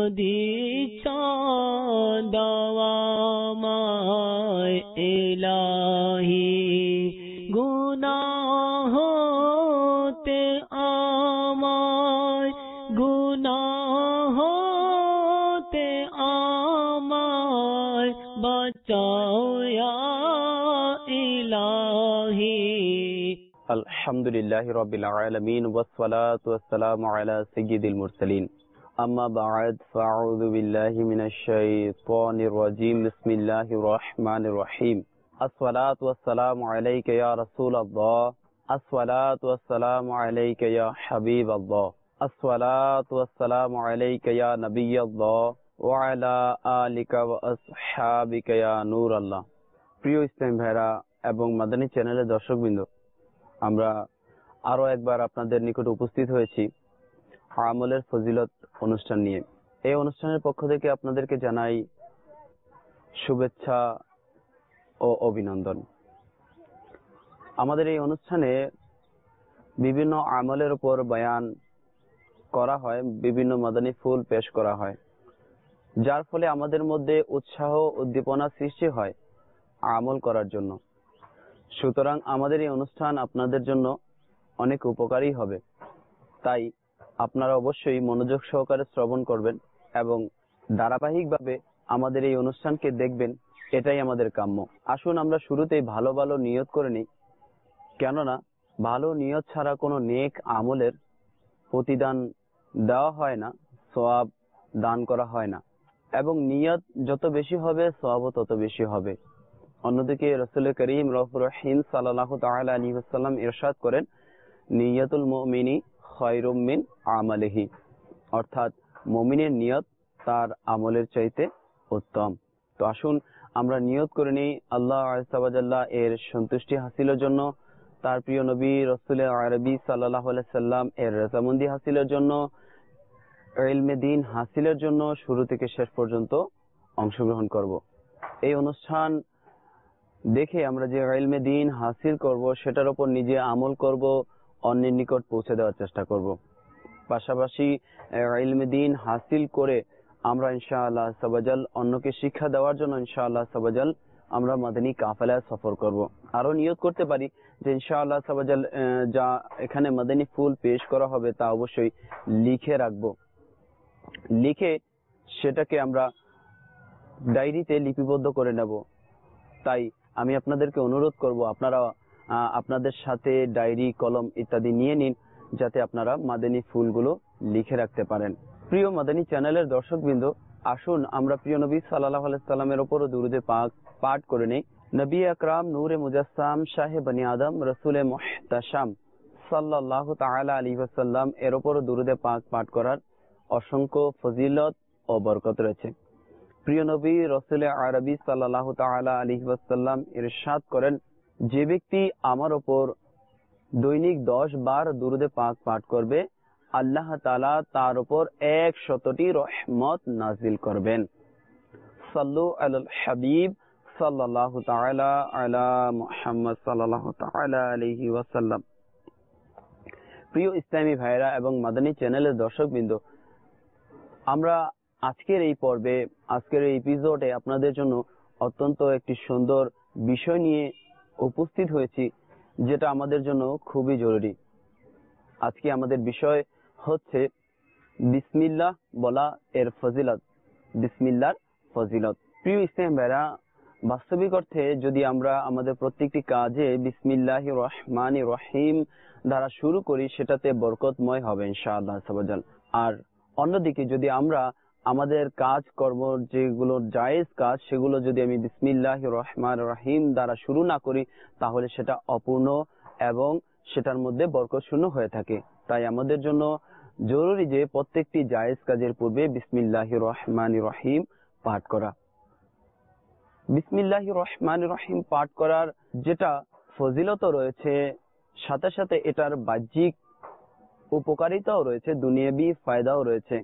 দিচ্ছ দাওয়া আমায় ইলাহি গুনাহ হতে আমায় গুনাহ হতে আমায় বাঁচাও ইয়া ইলাহি। আলহামদুলিল্লাহি রাব্বিল আলামিন ওয়াসসালাতু ওয়াসসালামু আলা সাইয়্যিদিল মুরসালিন আম্মা বা'দ ফাআউযু বিল্লাহি মিনাশ শাইতানির রাজীম বিসমিল্লাহির রহমানির রহিম আসসালাতু ওয়াসসালামু আলাইকা ইয়া রাসূলাল্লাহ আসসালাতু ওয়াসসালামু আলাইকা ইয়া হাবিবাল্লাহ আসসালাতু ওয়াসসালামু আলাইকা ইয়া নাবিয়াল্লাহ ওয়া আলা আলিকা ওয়া আসহাবিকা ইয়া নূরাল্লাহ। প্রিয় ইসলাম ভাইরা এবং মাদানী চ্যানেলের দর্শকবৃন্দ, আমরা আরো একবার আপনাদের নিকট উপস্থিত হয়েছি আমলের ফজিলত অনুষ্ঠান নিয়ে। এই অনুষ্ঠানের পক্ষ থেকে আপনাদেরকে জানাই শুভেচ্ছা ও অভিনন্দন। আমাদের এই অনুষ্ঠানে বিভিন্ন আমলের উপর বয়ান করা হয়, বিভিন্ন মাদানী ফুল পেশ করা হয়, যার ফলে আমাদের মধ্যে উৎসাহ উদ্দীপনা সৃষ্টি হয় আমল করার জন্য। সুতরাং আমাদের এই অনুষ্ঠান আপনাদের জন্য অনেক উপকারী হবে, তাই আপনারা অবশ্যই মনোযোগ সহকারে শ্রবণ করবেন এবং ধারাবাহিকভাবে আমাদের এই অনুষ্ঠানকে দেখবেন, এটাই আমাদের কাম্য। আসুন আমরা শুরুতেই ভালো ভালো নিয়ত করে নিই, কেননা ভালো নিয়ত ছাড়া কোনো নেক আমলের প্রতিদান দেওয়া হয় না, সওয়াব দান করা হয় না, এবং নিয়ত যত বেশি হবে সওয়াবও তত বেশি হবে। অন্যদিকে রাসূল করিম রাউফুর রহিম সাল্লাল্লাহু তাআলা আলাইহি ওয়াসাল্লাম ইরশাদ করেন, নিয়তুল মুমিনি খায়রুম মিন আমালিহি, অর্থাৎ মুমিনের নিয়ত তার আমলের চাইতে উত্তম। তো আসুন আমরা নিয়ত করে নিই আল্লাহ আযজা ওয়া জাল্লা এর সন্তুষ্টি হাসিলের জন্য, তার প্রিয় নবী রাসূল আরবি সাল্লাল্লাহু আলাইহি সাল্লাম এর রাযামন্দি হাসিলের জন্য, ইলমে দ্বীন হাসিলের জন্য শুরু থেকে শেষ পর্যন্ত অংশগ্রহণ করব। এই অনুষ্ঠান দেখে আমরা যে ইলমে দ্বীন হাসিল করব সেটার উপর নিজে আমল করব, অন্যের নিকট পৌঁছে দেওয়ার চেষ্টা করব। পাশাপাশি ইলমে দ্বীন হাসিল করে আমরা ইনশাআল্লাহ সাবাজাল অন্যকে শিক্ষা দেওয়ার জন্য ইনশাআল্লাহ সাবাজাল আমরা মাদানী কাফেলায় সফর করব। আরো নিয়ত করতে পারি যে ইনশাআল্লাহ সাবাজাল যা এখানে মাদানী ফুল পেশ করা হবে তা অবশ্যই লিখে রাখবো, লিখে সেটাকে আমরা ডায়েরিতে লিপিবদ্ধ করে নেব। তাই আমি আপনাদেরকে অনুরোধ করব আপনারা আপনাদের সাথে ডায়েরি কলম ইত্যাদি নিয়ে নিন, যাতে আপনারা মাদানী ফুলগুলো লিখে রাখতে পারেন। প্রিয় মাদানী চ্যানেলের দর্শকবৃন্দ, আসুন আমরা প্রিয় নবী সাল্লাল্লাহু আলাইহি সাল্লামের উপর দুরূদে পাক পাঠ করে নেই। নবী আকরাম নূরে মুজাসসাম শাহে বনি আদম রসুলে মুহতাশাম সাল্লাল্লাহু তাআলা আলাইহি ওয়াসাল্লাম এর উপর দুরূদে পাক পাঠ করার অসংখ্য ফজিলত ও বরকত রয়েছে। প্রিয় নবী রাসূল আরবি সাল্লাল্লাহু তাআলা আলাইহি ওয়াসাল্লাম ইরশাদ করেন, যে ব্যক্তি আমার উপর দৈনিক 10 বার দুরূদে পাক পাঠ করবে, আল্লাহ তাআলা তার উপর 100টি রহমত নাজিল করবেন। সাল্লু আলাল হাবিব সাল্লাল্লাহু তাআলা আলা মুহাম্মদ সাল্লাল্লাহু তাআলা আলাইহি ওয়াসাল্লাম। প্রিয় ইসলামী ভাইরা এবং মাদানী চ্যানেলের দর্শকবৃন্দ, আমরা আজকের এই পর্বে, আজকের এই এপিসোডে আপনাদের জন্য অত্যন্ত একটি সুন্দর বিষয় নিয়ে উপস্থিত হয়েছি, যেটা আমাদের জন্য খুবই জরুরি। আজকে আমাদের বিষয় হচ্ছে বিসমিল্লাহ বলা এর ফজিলত, বিসমিল্লাহর ফজিলত। প্রিয় ইসলাম ভাইরা, বাস্তবিক অর্থে যদি আমরা আমাদের প্রত্যেকটি কাজে বিসমিল্লাহির রহমানির রহিম দ্বারা শুরু করি, সেটাতে বরকতময় হবে ইনশাআল্লাহ তাআলা। আর অন্যদিকে যদি আমরা আমাদের কাজ কর্ম যেগুলো জায়েজ কাজ, সেগুলো যদি আমি বিসমিল্লাহির রহমানির রহিম দ্বারা শুরু না করি, তাহলে সেটা অপূর্ণ এবং সেটার মধ্যে বরকত শূন্য হয়ে থাকে। তাই আমাদের জন্য জরুরি যে প্রত্যেকটি জায়েজ কাজের পূর্বে বিসমিল্লাহির রহমানির রহিম পাঠ করা। বিসমিল্লাহির রহমানির রহিম পাঠ করার যেটা ফজিলত রয়েছে, সাথে সাথে এটার বাহ্যিক উপকারিতাও রয়েছে, দুনিয়াবি ফায়দাও রয়েছে।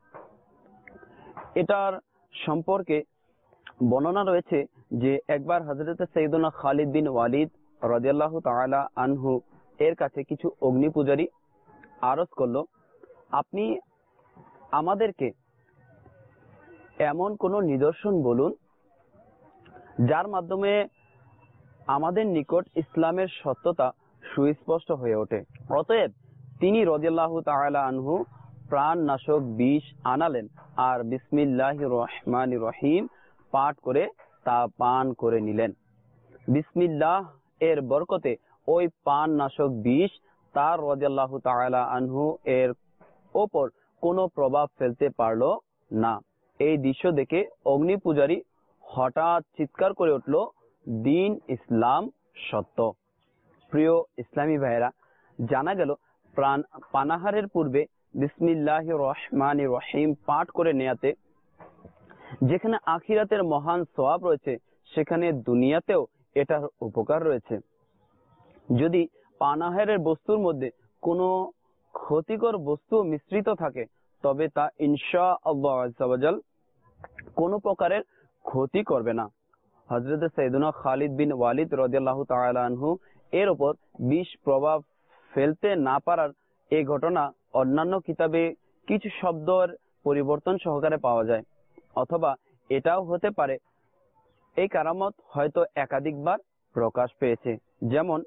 এটার সম্পর্কে বর্ণনা রয়েছে যে একবার হযরত সাইয়েদুনা খালিদ বিন ওয়ালিদ রাদিয়াল্লাহু তাআলা আনহু এর কাছে কিছু অগ্নি পূজারী আরজ করলো, আপনি আমাদেরকে এমন কোন নিদর্শন বলুন যার মাধ্যমে আমাদের নিকট ইসলামের সত্যতা সুস্পষ্ট হয়ে ওঠে। অতএব তিনি রাদিয়াল্লাহু তাআলা আনহু প্রাণ নাশক বিষ আনালেন আর বিসমিল্লাহির রহমানির রহিম পাঠ করে তা পান করে নিলেন। বিসমিল্লাহ এর বরকতে ওই পান নাশক বিষ তার রাদিয়াল্লাহু তাআলা আনহু এর ওপর কোনো প্রভাব ফেলতে পারল না। এই দৃশ্য দেখে অগ্নি পূজারী হঠাৎ চিৎকার করে উঠল, দ্বীন ইসলাম সত্য। প্রিয় ইসলামী ভাইয়েরা, জানা গেল পানাহারের পূর্বে বিসমিল্লাহির রহমানির রহিম পাঠ করে নেয়াতে যেখানে আখিরাতের মহান সওয়াব রয়েছে, সেখানে দুনিয়াতেও এটার উপকার রয়েছে। যদি পানাহারের বস্তুর মধ্যে কোনো ক্ষতিকর বস্তু মিশ্রিত থাকে তবে তা ইনশাআল্লাহ আযজা ওয়া জাল কোনো প্রকারের ক্ষতি করবে না। হযরত সাইয়েদুনা খালিদ বিন ওয়ালিদ রাদিয়াল্লাহু তাআলা আনহু এর উপর বিষ প্রভাব ফেলতে না পারার এই ঘটনা অন্যান্য কিতাবে কিছু শব্দের পরিবর্তন সহকারে পাওয়া যায়, অথবা এটাও হতে পারে এই কারামত হয়তো একাধিকবার প্রকাশ পেয়েছে। যেমন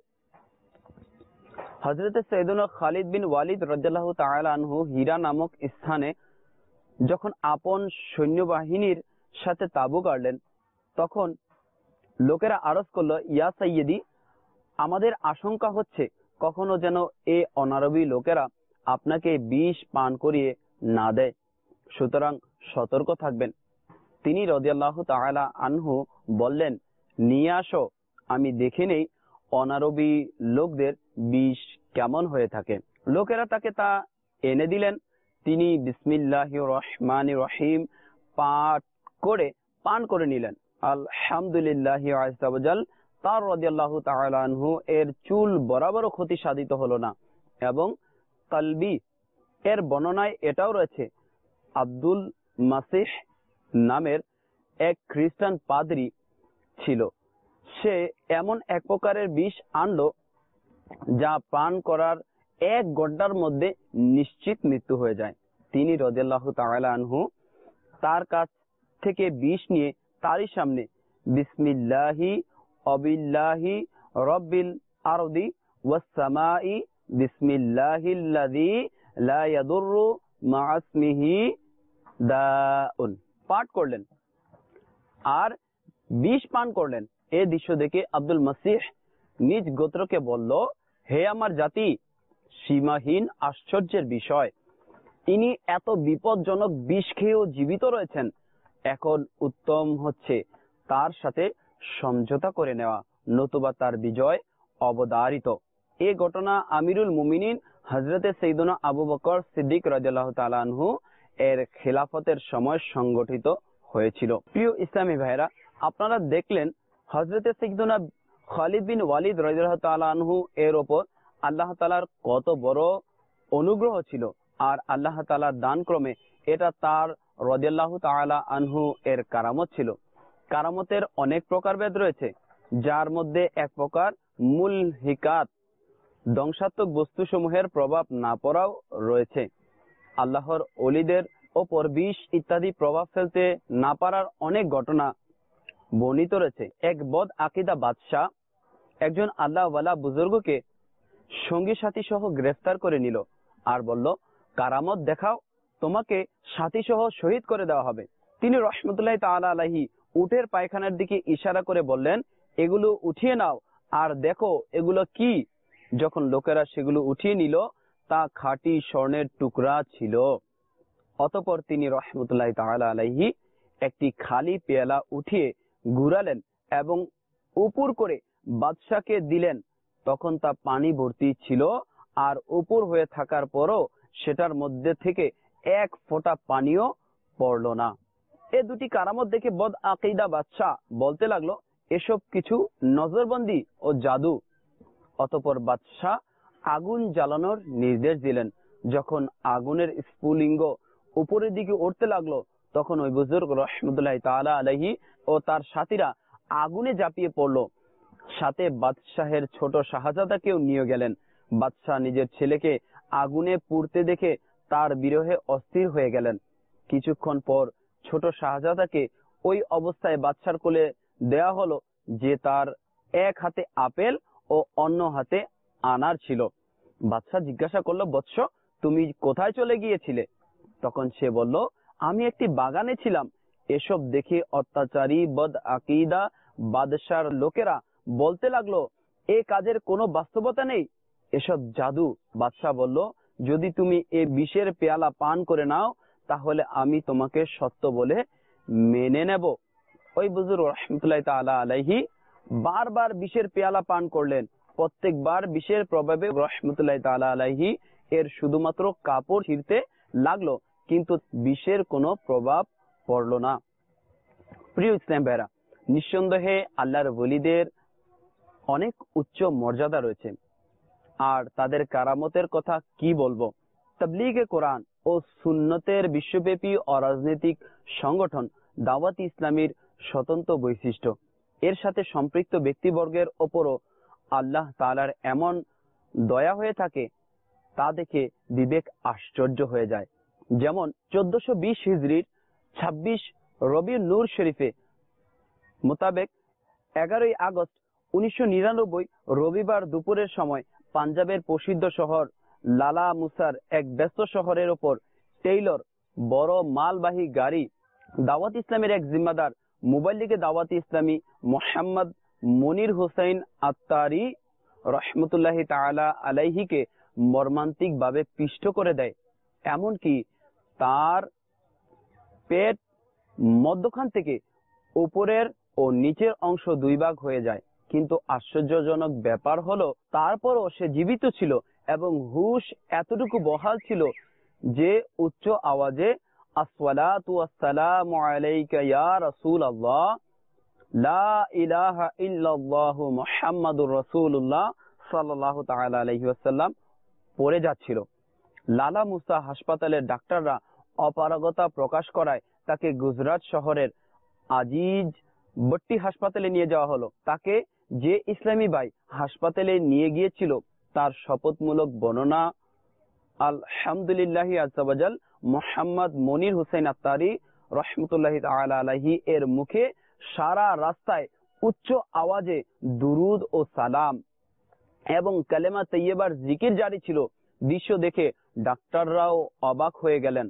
হযরত সাইয়েদুনা খালিদ বিন ওয়ালিদ রাদিয়াল্লাহু তাআলা আনহু হীরা নামক স্থানে যখন আপন সৈন্যবাহিনীর সাথে তাঁবু গাড়লেন, তখন লোকেরা আরজ করলো, ইয়া সাইয়্যিদি, আমাদের আশঙ্কা হচ্ছে কখনো যেন এই অনারবী লোকেরা আপনাকে বিষ পান করিয়ে না দেয়, সুতরাং সতর্ক থাকবেন। তিনি রাদিয়াল্লাহু তাআলা আনহু বললেন, নিয়ে আসো, আমি দেখে নেই অনারবী লোকদের বিষ কেমন হয়ে থাকে। লোকেরা তাকে তা এনে দিলেন। তিনি বিসমিল্লাহির রহমানির রহিম পাঠ করে পান করে নিলেন। আলহামদুলিল্লাহি আযজা ওয়া জাল তার রাদিয়াল্লাহু তাআলা আনহু এর চুল বরাবরও ক্ষতি সাধিত হলো না। এবং কালবি এর বর্ণনায় এটাও রয়েছে, আব্দুল মাসিহ নামের এক খ্রিস্টান পাদ্রী ছিল, সে এমন এক প্রকারের বিষ আনলো যা পান করার এক ঘন্টার মধ্যে নিশ্চিত মৃত্যু হয়ে যায়। তিনি রাদিয়াল্লাহু তাআলা আনহু তার কাছ থেকে বিষ নিয়ে তারই সামনে বিসমিল্লাহি অবিল্লাহি রব্বিল আরদি ওয়াস সামাই বিসমিল্লাহিল্লাযী লা ইয়াদুররু মা ইসমিহি দাউন পাঠ করলেন আর বিষ পান করলেন। এই দৃশ্য দেখে আব্দুল মাসিহ নিজ গোত্রকে বলল, হে আমার জাতি, সীমাহীন আশ্চর্যের বিষয়, ইনি এত বিপজ্জনক বিষ খেয়েও জীবিত রয়েছেন। এখন উত্তম হচ্ছে তার সাথে সমঝোতা করে নেওয়া, নতুবা তার বিজয় অবধারিত। এই ঘটনা আমিরুল মুমিনিন হযরতে সাইয়েদুনা আবু বকর সিদ্দিক রাদিয়াল্লাহু তাআলা আনহু এর খেলাফতের সময় সংগঠিত হয়েছিল। প্রিয় ইসলামী ভাইরা, আপনারা দেখলেন হযরতে সাইয়েদুনা খালিদ বিন ওয়ালিদ রাদিয়াল্লাহু তাআলা আনহু এর ওপর আল্লাহ তাআলার কত বড় অনুগ্রহ ছিল, আর আল্লাহ তাআলার দান ক্রমে এটা তার রাদিয়াল্লাহু তাআলা আনহু এর কারামত ছিল। কারামতের অনেক প্রকারভেদ রয়েছে, যার মধ্যে এক প্রকার মুলহিকাত, ধ্বংসাত্মক বস্তুসমূহের প্রভাব না পড়াও রয়েছে। আল্লাহর ওলিদের ওপর বিষ ইত্যাদি প্রভাব ফেলতে না পারার অনেক ঘটনা বর্ণিত রয়েছে। এক বদ আকীদা বাদশাহ একজন আল্লাহওয়ালা বুজুর্গকে সঙ্গী সাথী সহ গ্রেফতার করে নিল আর বলল, কারামত দেখাও, তোমাকে সাথী সহ শহীদ করে দেওয়া হবে। তিনি রাহমাতুল্লাহি তাআলা আলাইহি উটের পায়খানার দিকে ইশারা করে বললেন, এগুলো উঠিয়ে নাও আর দেখো এগুলো কি। যখন লোকেরা সেগুলো উঠিয়ে নিল, তা খাঁটি স্বর্ণের টুকরা ছিল। অতঃপর তিনি রাহমাতুল্লাহি তাআলা আলাইহি একটি খালি পেয়ালা উঠিয়ে ঘুরালেন এবং উপর করে বাদশাকে দিলেন। তখন তা পানি ভর্তি ছিল, আর উপর হয়ে থাকার পরও সেটার মধ্যে থেকে এক ফোঁটা পানিও পড়ল না। এই দুটি কারামত দেখে বদ আকীদা বাদশাহ বলতে লাগলো, এসব কিছু নজরবন্দি ও জাদু। অতঃপর বাদশাহ আগুন জ্বালানোর নির্দেশ দিলেন। যখন আগুনের স্ফুলিঙ্গ উপরের দিকে উঠতে লাগলো, তখন ওই বুজুর্গ রাহমাতুল্লাহি তাআলা আলাইহি ও তার সাথীরা আগুনে ঝাঁপিয়ে পড়লো। সাথে বাদশাহের ছোট শাহজাদাকেও নিয়ে গেলেন। বাদশাহ নিজের ছেলেকে আগুনে পুড়তে দেখে তার বিরহে অস্থির হয়ে গেলেন। কিছুক্ষণ পর ছোট শাহজাদাকে ওই অবস্থায় বাদশার কোলে দেয়া হলো যে তার এক হাতে আপেল ও অন্য হাতে আনার ছিল। বাদশা জিজ্ঞাসা করলো, বৎস, তুমি কোথায় চলে গিয়েছিলে? তখন সে বলল, আমি একটি বাগানে ছিলাম। এসব দেখে অত্যাচারী বদ আকিদা বাদশার লোকেরা বলতে লাগলো, এ কাজের কোনো বাস্তবতা নেই, এসব জাদু। বাদশা বলল, যদি তুমি এ বিষের পেয়ালা পান করে নাও তাহলে আমি তোমাকে সত্য বলে মেনে নেব। ওই বুজুর্গ রহমতুল্লাহ তাআলা আলাইহি বারবার বিষের পেয়ালা পান করলেন। প্রত্যেকবার বিষের প্রভাবে রহমতুল্লাহ তাআলা আলাইহি এর শুধুমাত্র কাপড় ছিঁড়তে লাগলো, কিন্তু বিষের কোনো প্রভাব পড়লো না। প্রিয় ইসলাম ভাইরা, নিঃসন্দেহে আল্লাহর ওলিদের অনেক উচ্চ মর্যাদা রয়েছে, আর তাদের কারামতের কথা কি বলবো। তাবলীগে কোরআন ও সুন্নতের বিশ্বব্যাপী অরাজনৈতিক সংগঠন দাওয়াত ইসলামীর স্বতন্ত্র বৈশিষ্ট্য। এর সাথে সম্পৃক্ত ব্যক্তিবর্গের ওপরও আল্লাহ তাআলার এমন দয়া হয়ে থাকে, তা দেখে বিবেক আশ্চর্য হয়ে যায়। যেমন 1420 হিজরির 26 রবিউল নূর শরীফে মোতাবেক 11ই আগস্ট 1999 রবিবার দুপুরের সময় পাঞ্জাবের প্রসিদ্ধ শহর লালা মুসার এক ব্যস্ত শহরের ওপর টেইলর বড় মালবাহী গাড়ি দাওয়াত ইসলামের এক জিম্মাদার মুবাল্লিগে দাওয়াত ইসলামী মোহাম্মদ মনির হুসাইন আত্তারি রহমতুল্লাহি তাআলা আলাইহিকে মর্মান্তিক ভাবে পিষ্ট করে দেয়। এমনকি তার পেট মধ্যখান থেকে উপরের ও নিচের অংশ দুই ভাগ হয়ে যায়। কিন্তু আশ্চর্যজনক ব্যাপার হলো, তারপরও সে জীবিত ছিল এবং হুশ এতটুকু বহাল ছিল যে উচ্চ আওয়াজে আসসালাতু ওয়াসসালামু আলাইকা ইয়া রাসূলুল্লাহ, লা ইলাহা ইল্লাল্লাহু মুহাম্মাদুর রাসূলুল্লাহ সাল্লাল্লাহু তাআলা আলাইহি ওয়াসাল্লাম পড়ে যাচ্ছিল। লালা মুসা হাসপাতালের ডাক্তাররা অপারগতা প্রকাশ করায় তাকে গুজরাট শহরের আজিজ ভট্টি হাসপাতালে নিয়ে যাওয়া হলো। তাকে যে ইসলামী ভাই হাসপাতালে নিয়ে গিয়েছিল তার শপথমূলক বর্ণনা আলহামদুলিল্লাহি আজ্জা ওয়াজাল মোহাম্মদ মনির হুসাইন আত্তারি রহমতুল্লাহি তাআলা আলাইহি এর মুখে সারা রাস্তায় উচ্চ আওয়াজে দুরুদ ও সালাম এবং কালেমা তৈয়বার জিকির জারি ছিল। দৃশ্য দেখে ডাক্তাররাও অবাক হয়ে গেলেন,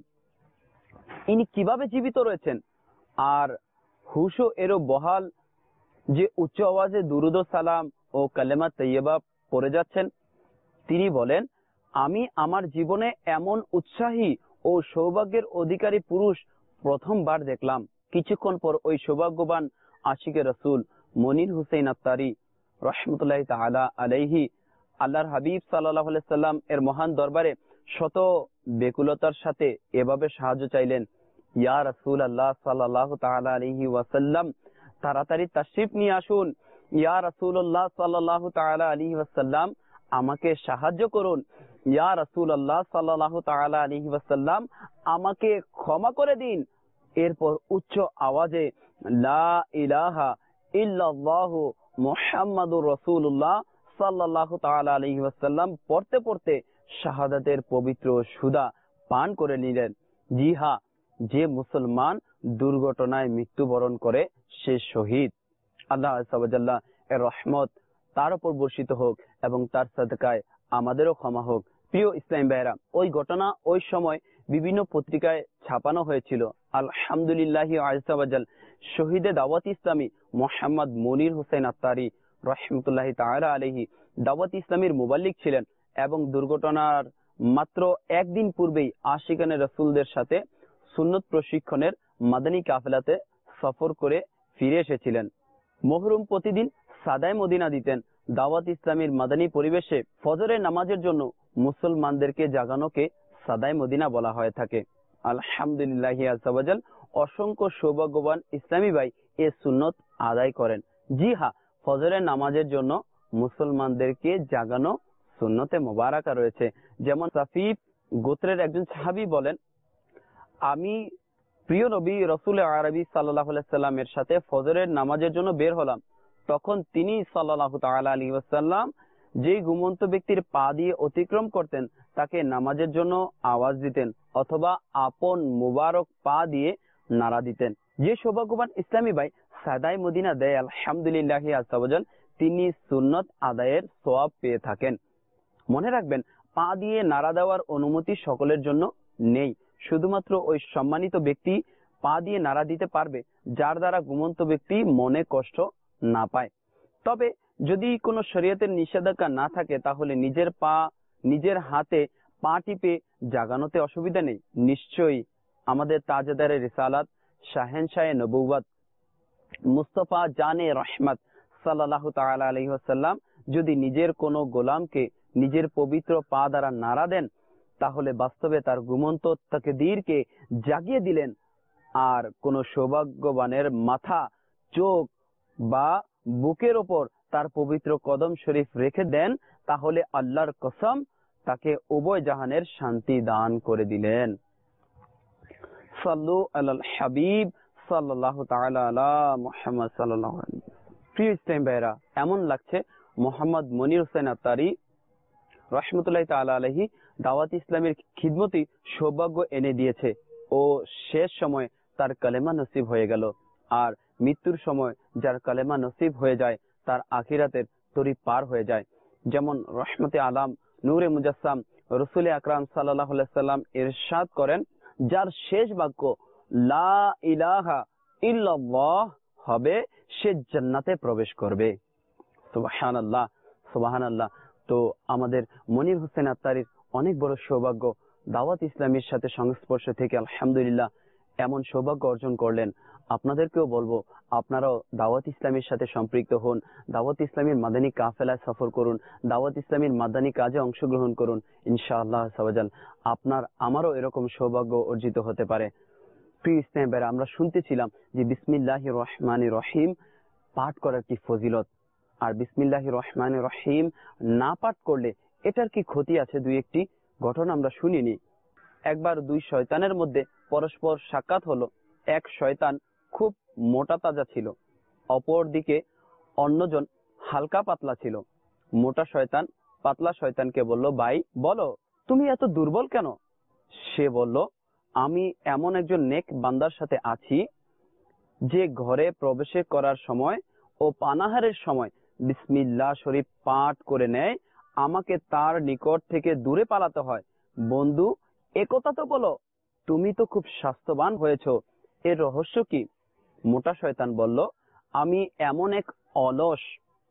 ইনি কিভাবে জীবিত রয়েছেন আর হুশও এরও বহাল যে উচ্চ আওয়াজে দুরুদ ও সালাম ও কালেমা তৈয়বা পড়ে যাচ্ছেন। তিনি বলেন, আমি আমার জীবনে এমন উৎসাহী ও সৌভাগ্যের অধিকারী পুরুষ প্রথমবার দেখলাম। কিছুক্ষণ পর ওই সৌভাগ্যবান আশিকে রসুল মনির হুসাইন আত্তারি রহমতুল্লাহ তাআলা আলাইহি আল্লাহর হাবিব সাল্লাল্লাহু আলাইহি সাল্লাম এর মহান দরবারে শত বেকুলতার সাথে এভাবে সাহায্য চাইলেন, ইয়া রাসূলুল্লাহ সাল্লাল্লাহু তাআলা আলাইহি ওয়াসাল্লাম, তাড়াতাড়ি তাশরিফ নিয়ে আসুন। ইয়া রাসূলুল্লাহ সাল্লাল্লাহু তাআলা আলাইহি ওয়াসাল্লাম, আমাকে সাহায্য করুন। ইয়া রাসূলুল্লাহ সাল্লাল্লাহু তাআলা আলাইহি ওয়াসাল্লাম, আমাকে ক্ষমা করে দিন। এরপর উচ্চ আওয়াজে লা ইলাহা ইল্লাল্লাহু মুহাম্মাদুর রাসূলুল্লাহ সাল্লাল্লাহু তাআলা আলাইহি ওয়াসাল্লাম পড়তে পড়তে শাহাদাতের পবিত্র সুধা পান করে নিলেন। জি হ্যাঁ, যে মুসলমান দুর্ঘটনায় মৃত্যুবরণ করে সে শহীদ। আল্লাহ আযজা ওয়া জাল্লা এর রহমত তার উপর বর্ষিত হোক এবং তার সাদকায় আমাদেরও ক্ষমা হোক। প্রিয় ইসলাম ভাইরা, ওই ঘটনা ওই সময় বিভিন্ন পত্রিকায় ছাপানো হয়েছিল। আলহামদুলিল্লাহি আযজা ওয়া জাল শহীদে দাওয়াত ইসলামী মোহাম্মদ মনির হুসাইন আত্তারি রহমতুল্লাহি তাআলা আলাইহি দাওয়াত ইসলামীর মুবাল্লিগ ছিলেন এবং দুর্ঘটনার মাত্র একদিন পূর্বেই আশিকানে রাসূলদের সাথে সুন্নত প্রশিক্ষণের মাদানী কাফেলাতে সফর করে ফিরে এসেছিলেন। মহরুম প্রতিদিন সাদায়ে মদিনা দিতেন। দাওয়াত ইসলামীর মাদানী পরিবেশে ফজরের নামাজের জন্য মুসলমানদেরকে জাগানোকে সাদায়ে মদিনা বলা হয়ে থাকে। আলহামদুলিল্লাহি আযজা ওয়া জাল অসংখ্য সৌভাগ্যবান ইসলামী ভাই এ সুন্নত আদায় করেন। জি হ্যাঁ, ফজরের নামাজের জন্য মুসলমানদেরকে জাগানো সুন্নতে মুবারাকা রয়েছে। যেমন সাফিফ গোত্রের একজন সাহাবী বলেন, আমি প্রিয় নবী রাসূল আরবি সাল্লাল্লাহু আলাইহি সাল্লামের সাথে ফজরের নামাজের জন্য বের হলাম। তখন তিনি সাল্লাল্লাহু তাআলা আলাইহি ওয়াসাল্লাম যেই ঘুমন্ত ব্যক্তির পা দিয়ে অতিক্রম করতেন তাকে নামাজের জন্য আওয়াজ দিতেন অথবা আপন মুবারক পা দিয়ে নাড়া দিতেন। যে সৌভাগ্যবান ইসলামী ভাই সাদাই মদিনা দেয় আলহামদুলিল্লাহ আযজা ওয়া জাল, তিনি সুন্নত আদায়ের সওয়াব পেয়ে থাকেন। মনে রাখবেন, পা দিয়ে নাড়া দেওয়ার অনুমতি সকলের জন্য নেই। শুধুমাত্র ওই সম্মানিত ব্যক্তি পা দিয়ে নাড়া দিতে পারবে যার দ্বারা ঘুমন্ত ব্যক্তি মনে কষ্ট না পায়। তবে যদি কোনো শরীয়তের নিষেধাজ্ঞা না থাকে তাহলে নিজের হাতে পা টিপে জাগানোতে অসুবিধা নেই। নিশ্চয়ই আমাদের তাজদারে রিসালাত শাহেনশাহে নবুওয়াত মুস্তাফা জানে রহমত সাল্লাল্লাহু তাআলা আলাইহি ওয়াসাল্লাম যদি নিজের কোনো গোলামকে নিজের পবিত্র পা দ্বারা নাড়া দেন তাহলে বাস্তবে তার ঘুমন্ত তাকদীরকে জাগিয়ে দিলেন। আর কোন সৌভাগ্যবানের মাথা, চোখ বা বুকের ওপর তার পবিত্র কদম শরীফ রেখে দেন তাহলে আল্লাহর কসম তাকে উভয় জাহানের শান্তি দান করে দিলেন। সাল্লু আলাল হাবিব সাল্লাল্লাহু তাআলা আলা মুহাম্মদ সাল্লাল্লাহু আলাইহি ওয়াসাল্লাম। প্রিয় ইসলাম ভাইরা, এমন লাগছে মোহাম্মদ মনির হোসেন আত্তারি রহমতুল্লাহ তাআলা আলাইহি দাওয়াত ইসলামের খিদমতি সৌভাগ্য এনে দিয়েছে ও শেষ সময় তার কালেমা নসিব হয়ে গেল। আর মৃত্যুর সময় যার কালেমা নসিব হয়ে যায় তার আখিরাতের তরি পার হয়ে যায়। যেমন রহমতে আলাম নূরে মুজাসসাম রাসূল আকরাম সাল্লাল্লাহু আলাইহি সাল্লাম ইরশাদ করেন, যার শেষ বাক্য লা ইলাহা ইল্লাল্লাহ হবে সে জান্নাতে প্রবেশ করবে। সুবহানাল্লাহ, সুবহানাল্লাহ। তো আমাদের মনির হোসেন আত্তারির অনেক বড় সৌভাগ্য দাওয়াত ইসলামের সাথে সংস্পর্শ থেকে আলহামদুলিল্লাহ এমন সৌভাগ্য অর্জন করলেন। আপনাদেরকেও বলবো আপনারাও দাওয়াত ইসলামের সাথে সম্পৃক্ত হন, দাওয়াত ইসলামের মাদানী কাফেলায় সফর করুন, দাওয়াত ইসলামের মাদানী কাজে অংশগ্রহণ করুন। ইনশাআল্লাহ সাওয়াজাল আমারও এরকম সৌভাগ্য অর্জিত হতে পারে। প্রিয় ইসলাম ভাইরা, আমরা শুনতেছিলাম যে বিসমিল্লাহির রহমানির রহিম পাঠ করার কি ফজিলত, আর বিসমিল্লাহির রহমানির রহিম না পাঠ করলে এটার কি ক্ষতি আছে। দুই একটি ঘটনা আমরা শুনিনি। একবার দুই শয়তানের মধ্যে পরস্পর সাক্ষাৎ হলো। এক শয়তান খুব মোটা তাজা ছিল, অপর দিকে অন্যজন হালকা পাতলা ছিল। মোটা শয়তান পাতলা শয়তানকে বলল, ভাই বলো তুমি এত দুর্বল কেন? সে বলল, আমি এমন একজন নেক বান্দার সাথে আছি যে ঘরে প্রবেশ করার সময় ও পানাহারের সময় বিসমিল্লাহ শরীফ পাঠ করে নেয়, আমাকে তার নিকট থেকে দূরে পালাতে হয়। বন্ধু, একথা তো বলো, তুমি তো খুব স্বাস্থ্যবান হয়েছো, এর রহস্য কি? মোটা শয়তান বলল, আমি এমন এক অলস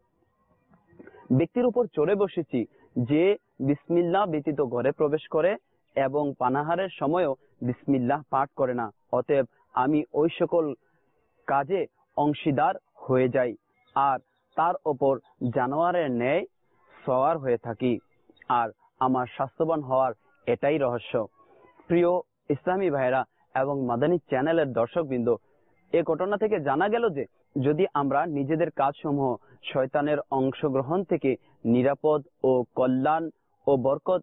ব্যক্তির উপর চড়ে বসেছি যে বিসমিল্লাহ ব্যতীত ঘরে প্রবেশ করে এবং পানাহারের সময়ও বিসমিল্লাহ পাঠ করে না। অতএব আমি ওই সকল কাজে অংশীদার হয়ে যাই আর তার ওপর জানোয়ারের ন্যায় সওয়ার হয়ে থাকি। আর আমার স্বাস্থ্যবান হওয়ার এটাই রহস্য। প্রিয় ইসলামী ভাইরা এবং মাদানী চ্যানেলের দর্শকবৃন্দ, এ ঘটনা থেকে জানা গেল যে যদি আমরা নিজেদের কাজসমূহ শয়তানের অংশগ্রহণ থেকে নিরাপদ ও কল্যাণ ও বরকত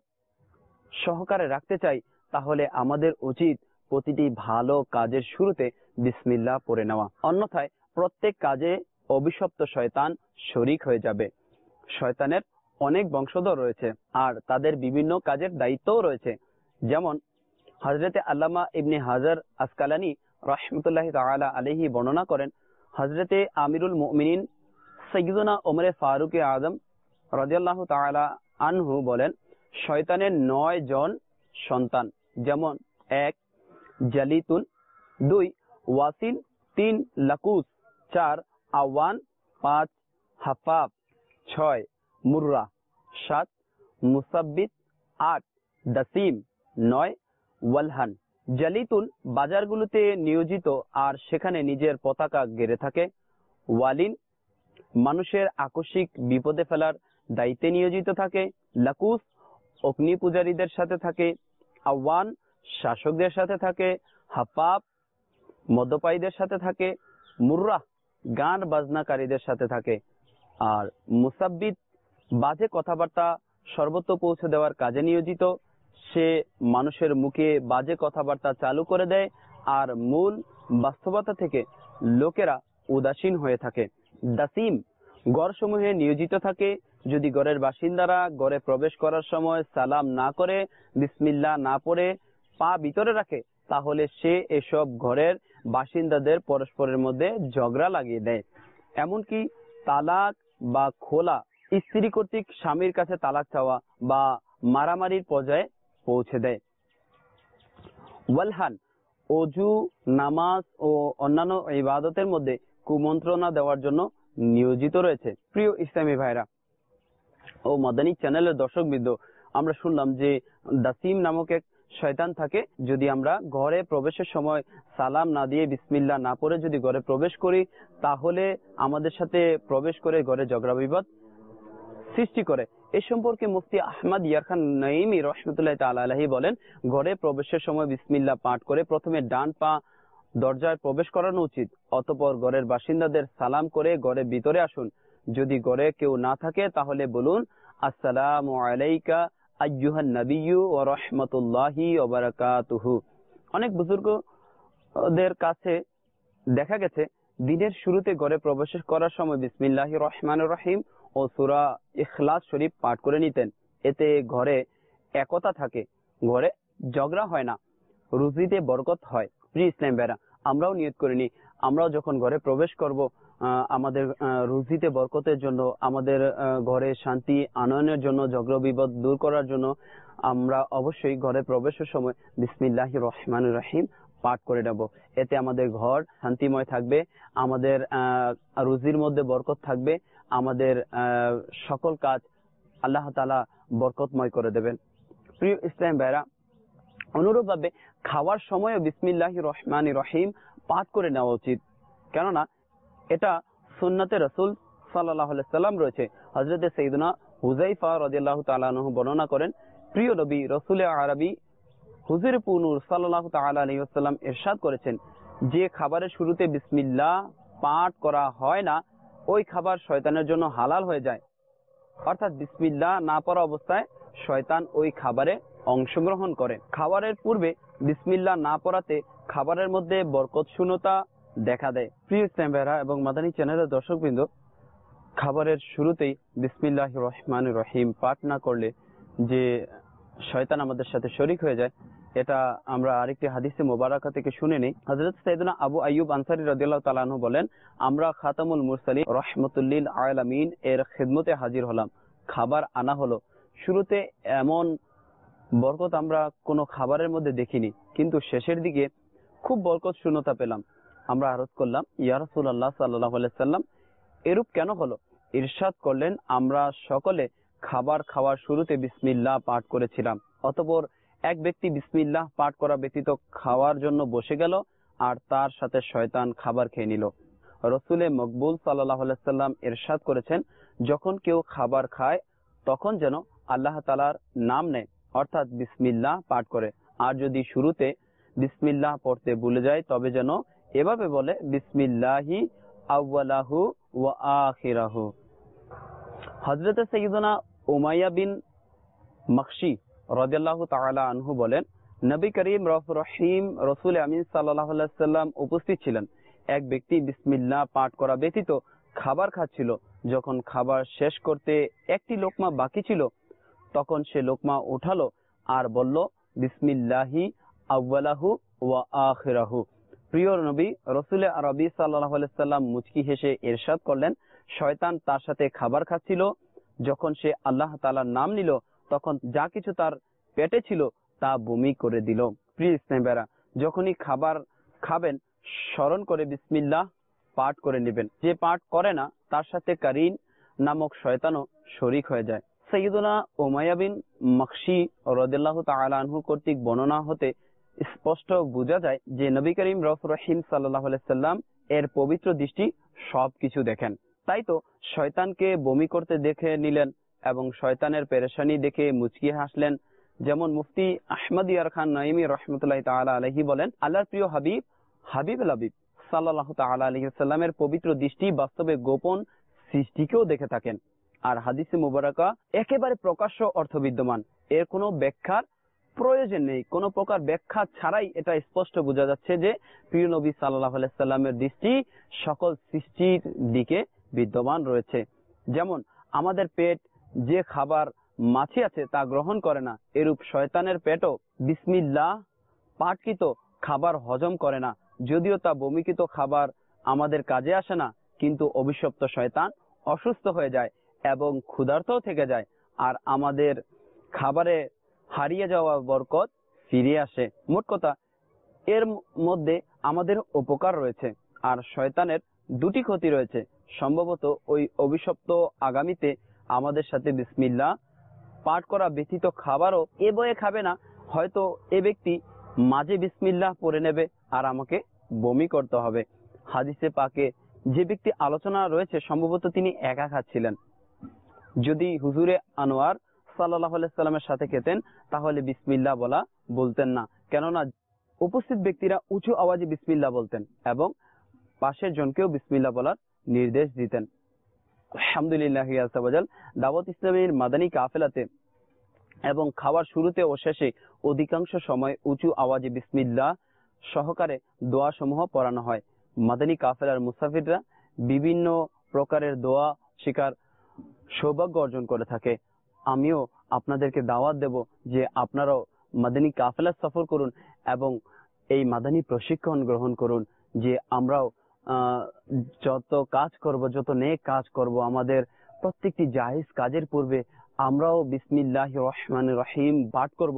সহকারে রাখতে চাই তাহলে আমাদের উচিত প্রতিটি ভালো কাজের শুরুতে বিসমিল্লাহ পড়ে নেওয়া। অন্যথায় প্রত্যেক কাজে অভিশপ্ত শয়তান শরীক হয়ে যাবে। শয়তানের অনেক বংশধর রয়েছে আর তাদের বিভিন্ন কাজের দায়িত্বও রয়েছে। যেমন হযরতে আল্লামা ইবনে হাজার আসকালানী রাহমাতুল্লাহি তাআলা আলাইহি বর্ণনা করেন, হযরতে আমিরুল মুমিনিন সাইয়্যিদুনা ওমর ফারুক আযম রাদিয়াল্লাহু তাআলা আনহু বলেন, শয়তানের 9 জন সন্তান, যেমন 1 জালিতুন, 2 ওয়াসিল, 3 লাকুস, 4 আওয়ান, 5 হাফাফ, 6 মুররা, 7 মুসাব্বিত, 8 দাসিম, 9 ওয়ালহান। জালিতুন বাজারগুলোতে নিয়োজিত আর সেখানে নিজের পতাকা গেড়ে থাকে। ওয়ালিন মানুষের আকস্মিক বিপদে ফেলার দায়িত্বে নিয়োজিত থাকে। লাকুস অগ্নি পূজারীদের সাথে থাকে। আওয়ান শাসকদের সাথে থাকে। হাফাফ মদ্যপায়ীদের সাথে থাকে। মুররাহ গান বাজনাকারীদের সাথে থাকে। আর মুসাব্বিত বাজে কথাবার্তা সর্বত্র পৌঁছে দেওয়ার কাজে নিয়োজিত। সে মানুষের মুখে বাজে কথাবার্তা চালু করে দেয় আর মূল বাস্তবতা থেকে লোকেরা উদাসীন হয়ে থাকে। দাসিম গড়সমূহে নিয়োজিত থাকে। যদি গড়ের বাসিন্দারা গড়ে প্রবেশ করার সময় সালাম না করে বিসমিল্লাহ না পড়ে পা ভিতরে রাখে তাহলে সে এসব ঘরের বাসিন্দাদের পরস্পরের মধ্যে ঝগড়া লাগিয়ে দেয়। এমনকি তালাক বা খোলা, স্ত্রী কর্তৃক স্বামীর কাছে তালাক চাওয়া বা মারামারির পর্যায়ে পৌঁছে দেয়। ওয়ালহান, অজু, নামাজ ও অন্যান্য ইবাদতের মধ্যে কুমন্ত্রণা দেওয়ার জন্য নিয়োজিত রয়েছে। প্রিয় ইসলামী ভাইরা ও মাদানী চ্যানেলের দর্শকবৃন্দ, আমরা শুনলাম যে দাসিম নামক এক শয়তান থাকে। যদি আমরা ঘরে প্রবেশের সময় সালাম না দিয়ে বিসমিল্লাহ না পড়ে যদি ঘরে প্রবেশ করি, তাহলে আমাদের সাথে প্রবেশ করে ঘরে ঝগড়া বিবাদ সৃষ্টি করে। এ সম্পর্কে মুফতি আহমদ ইয়ার খান নঈমী রাহমাতুল্লাহি তাআলা আলাইহি বলেন, ঘরে প্রবেশের সময় বিসমিল্লাহ পাঠ করে প্রথমে ডান পা দরজায় প্রবেশ করানো উচিত। অতঃপর ঘরের বাসিন্দাদের সালাম করে ঘরের ভিতরে আসুন। যদি ঘরে কেউ না থাকে তাহলে বলুন, আসসালামু আলাইকা আইয়ুহান নাবিয়্যু ওয়া রাহমাতুল্লাহি ওয়া বারাকাতুহু। অনেক বুজুর্গদের কাছে দেখা গেছে দিনের শুরুতে ঘরে প্রবেশ করার সময় বিসমিল্লাহির রহমানির রহিম ও সূরা ইখলাস শরীফ পাঠ করে নিতেন। এতে ঘরে একতা থাকে, ঘরে ঝগড়া হয় না, রুজিতে বরকত হয়। প্রিয় ইসলাম ভাইরা, আমরাও নিয়ত করে নিই, আমরাও যখন ঘরে প্রবেশ করব আমাদের রুজিতে বরকতের জন্য, আমাদের ঘরে শান্তি আনয়নের জন্য, ঝগড়া বিবাদ দূর করার জন্য আমরা অবশ্যই ঘরে প্রবেশের সময় বিসমিল্লাহির রহমানির রহিম পাঠ করে নেব। এতে আমাদের ঘর শান্তিময় থাকবে, আমাদের রুজির মধ্যে বরকত থাকবে, আমাদের সকল কাজ আল্লাহ তাআলা বরকতময় করে দেবেন। প্রিয় ইসলাম ভাইরা, অনুরূপভাবে খাওয়ার সময় বিসমিল্লাহির রহমানির রহিম পাঠ করে নেওয়া উচিত, কেননা এটা সুন্নতে রাসূল সাল্লাল্লাহু আলাইহি সাল্লাম রয়েছে। হযরতে সাইয়েদনা হুযায়ফা রাদিয়াল্লাহু তাআলা আনহু বর্ণনা করেন, প্রিয় নবী রাসূলে আরবী হুজুরে পুনুর সাল্লাল্লাহু তাআলা আলাইহি ওয়াসাল্লাম ইরশাদ করেছেন, যে খাবারের শুরুতে বিসমিল্লাহ পাঠ করা হয় না ওই খাবার শয়তানের জন্য হালাল হয়ে যায়। অর্থাৎ বিসমিল্লাহ না পড়া অবস্থায় শয়তান ওই খাবারে অংশগ্রহণ করে। খাবারের পূর্বে বিসমিল্লাহ না পড়াতে খাবারের মধ্যে বরকত শূন্যতা দেখা দেয়। প্রিয় ইসলাম ভাইরা এবং মাদানী চ্যানেলের দর্শকবৃন্দ, খাবারের শুরুতেই বিসমিল্লাহির রহমানির রহিম পাঠ না করলে যে শয়তান আমাদের সাথে শরীক হয়ে যায়, এটা আমরা আরেকটি হাদিসে মোবারকা থেকে শুনে নিই। হযরত সাইয়েদনা আবু আইয়ুব আনসারী রাদিয়াল্লাহু তাআলা আনহু বলেন, আমরা খাতামুল মুরসালিন রাহমাতুল্লিল আলামিন এর খিদমতে হাজির হলাম। খাবার আনা হলো। শুরুতে এমন বরকত আমরা কোনো খাবারের মধ্যে দেখিনি, কিন্তু শেষের দিকে খুব বরকত শূন্যতা পেলাম। আমরা আরজ করলাম, ইয়া রাসূলুল্লাহ সাল্লাল্লাহু আলাইহি সাল্লাম, এরূপ কেন হলো? ইরশাদ করলেন, আমরা সকলে খাবার খাওয়ার শুরুতে বিসমিল্লাহ পাঠ করেছিলাম। অতঃপর এক ব্যক্তি বিসমিল্লাহ পাঠ করা ব্যতীত খাওয়ার জন্য বসে গেল আর তার সাথে শয়তান খাবার খেয়ে নিল। রসুলে মকবুল সাল্লাল্লাহু আলাইহি সাল্লাম ইরশাদ করেছেন, যখন কেউ খাবার খায় তখন যেন আল্লাহ তাআলার নাম নেয়, অর্থাৎ বিসমিল্লাহ পাঠ করে। আর যদি শুরুতে বিসমিল্লাহ পড়তে ভুলে যায় তবে যেন এভাবে বলে, বিসমিল্লাহি আউয়ালাহু ওয়া আখিরাহু। হযরত সাইয়েদনা উমাইয়া বিন মাখশি রাদিয়াল্লাহু তাআলা আনহু বলেন, নবী করিম রাউফুর রহিম রাসূল আমিন সাল্লাল্লাহু আলাইহি সাল্লাম উপস্থিত ছিলেন। এক ব্যক্তি বিসমিল্লাহ পাঠ করা ব্যতীত খাবার খাচ্ছিল। যখন খাবার শেষ করতে একটি লোকমা বাকি ছিল, তখন সে লোকমা উঠালো আর বলল, বিসমিল্লাহি আউয়ালাহু ওয়া আখিরাহু। প্রিয় নবী রাসূল আরবি সাল্লাল্লাহু আলাইহি সাল্লাম মুচকি হেসে ইরশাদ করলেন, শয়তান তার সাথে খাবার খাচ্ছিল। যখন সে আল্লাহ তাআলার নাম নিল তখন যা কিছু তার পেটে ছিল তা বমি করে দিল। প্রিয় ইসলাম ভাইরা, যখনই খাবার খাবেন স্মরণ করে বিসমিল্লাহ পাঠ করে নেবেন। যে পাঠ করে না তার সাথে কারিন নামক শয়তানও শরীক হয়ে যায়। সাইয়েদনা উমাইয়া বিন মাখশি রাদিয়াল্লাহু তাআলা আনহু কর্তৃক বর্ণনা হতে স্পষ্ট বোঝা যায় যে নবী করিম রাউফুর রহিম সাল্লাল্লাহু আলাইহি সাল্লাম এর পবিত্র দৃষ্টি সবকিছু দেখেন। তাই তো শয়তানকে বমি করতে দেখে নিলেন এবং শয়তানের পেরেশানি দেখে মুচকি হাসলেন। যেমন মুফতি আহমদ ইয়ার খান নঈমী রাহমাতুল্লাহি তাআলা আলাইহি বলেন, আল্লাহর প্রিয় হাবিব হাবিবুল হাবিব সাল্লাল্লাহু তাআলা আলাইহি সাল্লামের পবিত্র দৃষ্টি বাস্তবে গোপন সৃষ্টিকেও দেখে থাকেন। আর হাদিসে মুবারাকা একেবারে প্রকাশ্য অর্থ বিদ্যমান, এর কোনো ব্যাখ্যার প্রয়োজন নেই। কোনো প্রকার ব্যাখ্যা ছাড়াই এটা স্পষ্ট বোঝা যাচ্ছে যে প্রিয় নবী সাল্লাল্লাহু আলাইহি সাল্লামের দৃষ্টি সকল সৃষ্টির দিকে বিদ্যমান রয়েছে। যেমন আমাদের পেট যে খাবার মাছি আছে তা গ্রহণ করে না, এরূপ শয়তানের পেটও বিসমিল্লাহ পাঠকৃত খাবার হজম করে না, যদিও তা বমিকৃত খাবার আমাদের কাজে আসে না, কিন্তু অভিশপ্ত শয়তান অসুস্থ হয়ে যায় এবং ক্ষুধার্তও থেকে যায়, আর আমাদের খাবারে হারিয়ে যাওয়া বরকত ফিরে আসে। মোট কথা, এর মধ্যে আমাদের উপকার রয়েছে আর শয়তানের দুটি ক্ষতি রয়েছে। সম্ভবত ওই অভিশপ্ত আগামীতে আমাদের সাথে বিসমিল্লাহ পাঠ করা ব্যতীত খাবারও এ বয়ে খাবে না। হয়তো এ ব্যক্তি মাঝে বিসমিল্লাহ পড়ে নেবে আর আমাকে বমি করতে হবে। হাদিসে পাকে যে ব্যক্তি আলোচনা রয়েছে, সম্ভবত তিনি একা খাচ্ছিলেন। যদি হুজুরে আনোয়ার সাল্লাল্লাহু আলাইহি সাল্লামের সাথে খেতেন তাহলে বিসমিল্লাহ বলা বলতেন না, কেননা উপস্থিত ব্যক্তিরা উঁচু আওয়াজে বিসমিল্লাহ বলতেন এবং পাশের জনকেও বিসমিল্লাহ বলার নির্দেশ দিতেন। আলহামদুলিল্লাহ আযজা ওয়া জাল। দাওয়াত ইসলামের মাদানী কাফেলাতে এবং খাওয়ার শুরুতে ও শেষে অধিকাংশ সময় উঁচু আওয়াজে বিসমিল্লাহ সহকারে দোয়া সমূহ পড়ানো হয়। মাদানী কাফেলার মুসাফিররা বিভিন্ন প্রকারের দোয়া শিকার সৌভাগ্য অর্জন করে থাকে। আমিও আপনাদেরকে দাওয়াত দেব যে আপনারাও মাদানী কাফেলা সফর করুন এবং এই মাদানী প্রশিক্ষণ গ্রহণ করুন, যে আমরাও যত কাজ করব, যত নেক কাজ করব, আমাদের প্রত্যেকটি জায়েজ কাজের পূর্বে আমরাও বিসমিল্লাহির রহমানির রহিম পাঠ করব।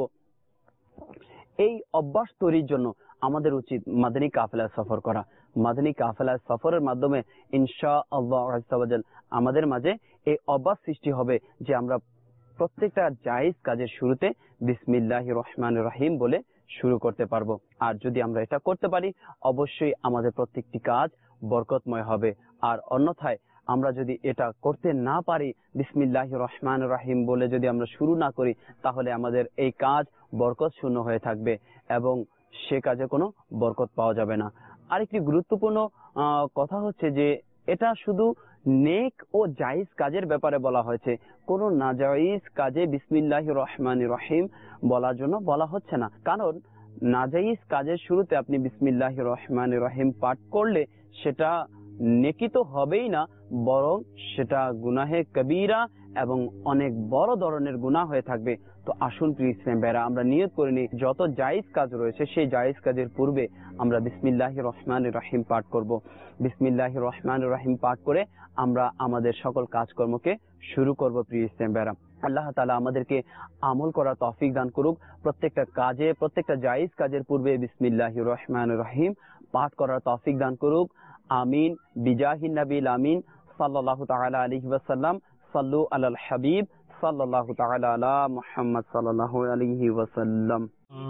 এই অভ্যাস তৈরির জন্য আমাদের উচিত মাদানী কাফেলা সফর করা। মাদানী কাফেলা সফরের মাধ্যমে ইনশাআল্লাহ আযজা ওয়া জাল আমাদের মাঝে এই অভ্যাস সৃষ্টি হবে যে আমরা প্রত্যেকটা জায়েজ কাজের শুরুতে বিসমিল্লাহির রহমানির রহিম বলে শুরু করতে পারবো। আর যদি আমরা এটা করতে পারি, অবশ্যই আমাদের প্রত্যেকটি কাজ বরকতময় হবে। আর অন্যথায় আমরা যদি এটা করতে না পারি, বিসমিল্লাহির রহমানির রহিম বলে যদি আমরা শুরু না করি, তাহলে আমাদের এই কাজ বরকত শূন্য হয়ে থাকবে এবং সে কাজে কোনো বরকত পাওয়া যাবে না। আরেকটি গুরুত্বপূর্ণ কথা হচ্ছে যে এটা শুধু নেক ও জায়েজ কাজের ব্যাপারে বলা হয়েছে, কোন নাজায়েজ কাজে বিসমিল্লাহির রহমানির রহিম বলার জন্য বলা হচ্ছে না। কারণ নাজায়েজ কাজের শুরুতে আপনি বিসমিল্লাহির রহমানির রহিম পাঠ করলে সেটা নেকি তো হবেই না, বরং সেটা গুনাহে কবিরা এবং অনেক বড় ধরনের গুনাহ হয়ে থাকবে। তো আসুন প্রিয় ইসলাম ভাইরা, আমরা নিয়ত করে নিই যত জায়েজ কাজ রয়েছে সেই জায়েজ কাজের পূর্বে আমরা বিসমিল্লাহির রহমানির রহিম পাঠ করব। বিসমিল্লাহির রহমানির রহিম পাঠ করে আমরা আমাদের সকল কাজকর্মকে শুরু করব। প্রিয় ইসলাম ভাইরা, আল্লাহ তাআলা আমাদেরকে আমল করার তৌফিক দান করুক। প্রত্যেকটা কাজে, প্রত্যেকটা জায়েজ কাজের পূর্বে বিসমিল্লাহির রহমানির রহিম পাঠ করার তৌফিক দান করুক। আমিন বিজাহিন নবীল আমিন সাল্লাল্লাহু তাআলা আলাইহি ওয়াসাল্লাম। সাল্লু আলাল হাবিব সাল্লাল্লাহু তাআলা আলা মুহাম্মদ সাল্লাল্লাহু আলাইহি ওয়াসাল্লাম।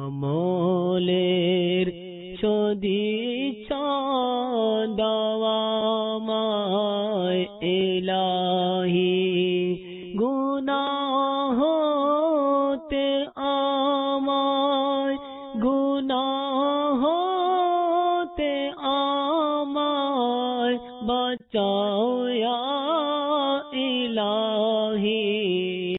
আমলের সদিচ্ছা দাওয়ামায় ইলাহি, গুনাহ হতে আমায়, গুনাহ হতে আমায় বাঁচাও ইয়া ইলাহি।